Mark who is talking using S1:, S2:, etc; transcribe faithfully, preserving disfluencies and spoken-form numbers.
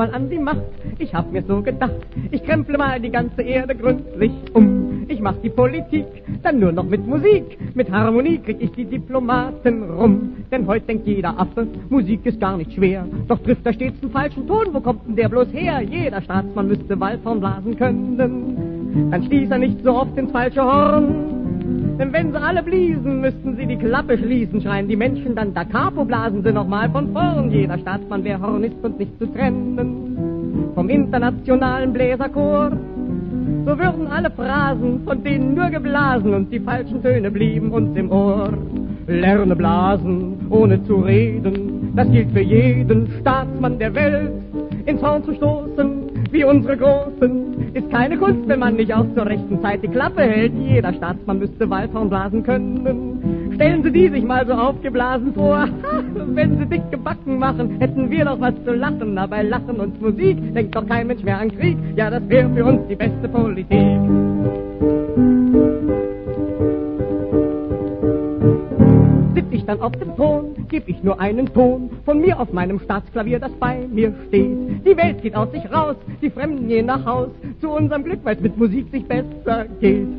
S1: mal an die Macht. Ich hab mir so gedacht, ich kremple mal die ganze Erde gründlich um. Ich mach die Politik dann nur noch mit Musik. Mit Harmonie krieg ich die Diplomaten rum. Denn heute denkt jeder Affe, Musik ist gar nicht schwer. Doch trifft er stets den falschen Ton, wo kommt denn der bloß her? Jeder Staatsmann müsste Waldhorn blasen können. Dann stieß er nicht so oft ins falsche Horn. Denn wenn sie alle bliesen, müssten sie die Klappe schließen. Schreien die Menschen dann da capo, blasen sie nochmal von vorn. Jeder Staatsmann wär Hornist und nicht zu trennen vom internationalen Bläserchor. So würden alle Phrasen von denen nur geblasen und die falschen Töne blieben uns im Ohr. Lerne blasen, ohne zu reden, das gilt für jeden Staatsmann der Welt. Ins Horn zu stoßen, wie unsere Großen, ist keine Kunst, wenn man nicht auch zur rechten Zeit die Klappe hält. Jeder Staatsmann müsste Waldhorn blasen können. Stellen Sie die sich mal so aufgeblasen vor. Wenn sie dicke Backen machen, hätten wir doch was zu lachen. Aber bei Lachen und Musik denkt doch kein Mensch mehr an Krieg. Ja, das wäre für uns die beste Politik. Sitz ich dann auf dem Thron, geb ich nur einen Ton von mir auf meinem Staatsklavier, das bei mir steht. Die Welt geht aus sich raus, die Fremden gehen nach Haus, zu unserem Glück, weil's mit Musik sich besser geht.